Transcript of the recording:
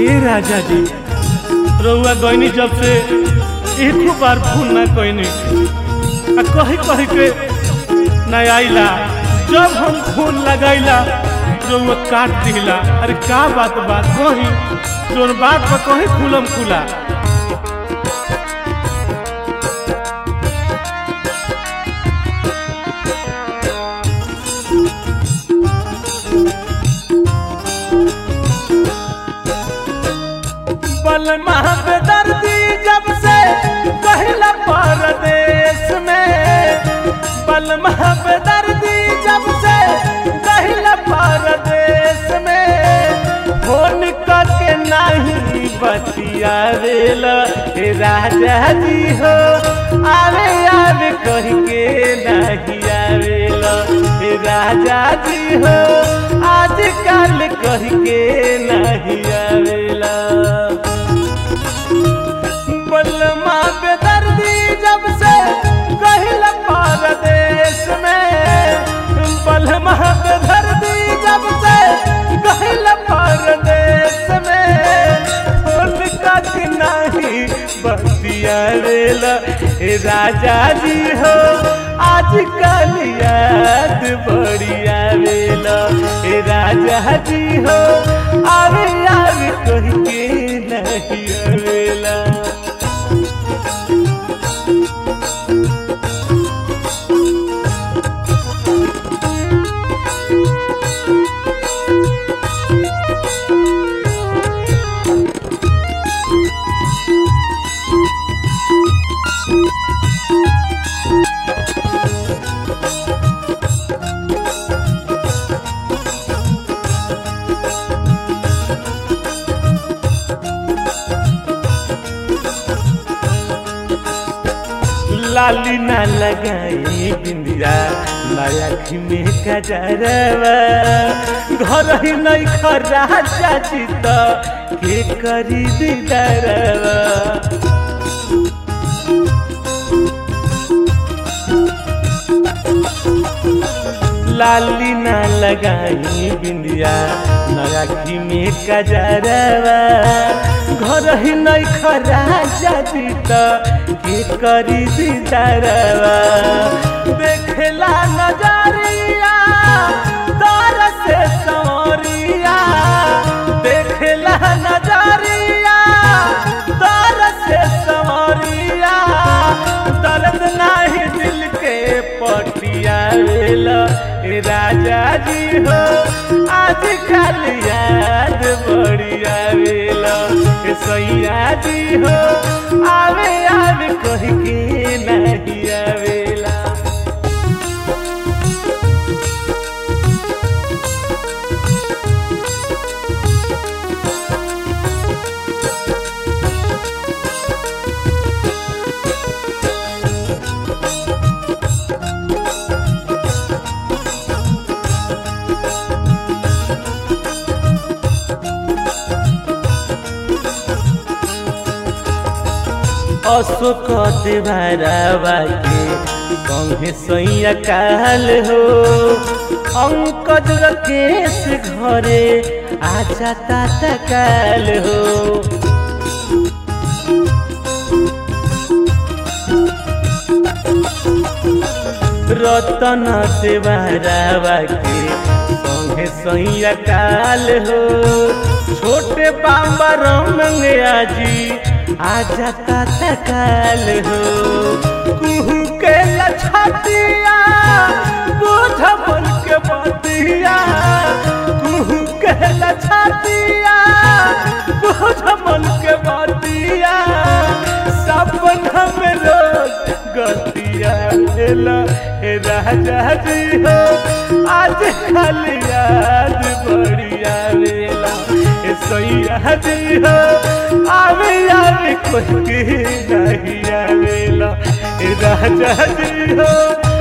ए राजा जी रउआ गईनी जब से एक बार फोन ना कईनी कही कही के ना आइला। जब हम फोन लगाइला रउआ काट दिला। अरे का बात कही जोन बात पर कही खुलम खुला। बलमा बेदर्दी जब से पहला परदेश में, बलमा बेदर्दी जब से पहला परदेश में फोन करके नहीं बतियावेला। राजा जी हो आवे आवे कह के नहीं आवेला। राजा जी हो आजकल कह के नहीं आवेला। बलमा बेदर्दी जब से कहला परदेश में, बलमा बेदर्दी जब से कहला परदेश में फोन कट नहीं बतियावेला। राजा जी हो आजकल याद बड़ी आवेला। राजा जी हो आवे आवे कह के नहीं आवेला। लाली ना लगाई बिंदिया नया में कजरवा, घर ही नहीं खरा चाची तो के करी दीदारवा। लाली ना लगाई बिंदिया नया में कजरवा, घर ही नहीं खरा चाची तो के करी दीदारवा। देखला नजरिया दर से संवरिया, देखला नजरिया दर से संवरिया। दर्द नहीं दिल के पटियावेला। राजा जी हो आजकल याद बड़ी आवेला। सैया जी हो आवे आवे कह के नहीं आवेला। अशोक देवरवा के संगे सैया काल हो, अंकज राकेश घरे आजा ताता काल हो। रतन देवरवा के संगे सैया काल हो, छोटे बाबर मंगया जी आजा ताता काल हो। कुहू के लछतिया बोझ बन के बतिया, कुहू के लछतिया बोझ बन के बतिया। सपना में रोज गतिया भेला। राजा जी हो आजकल याद बड़ी आवेला। सैया जी हो आवे आवे कोई नहीं आवेला। राजा जी हो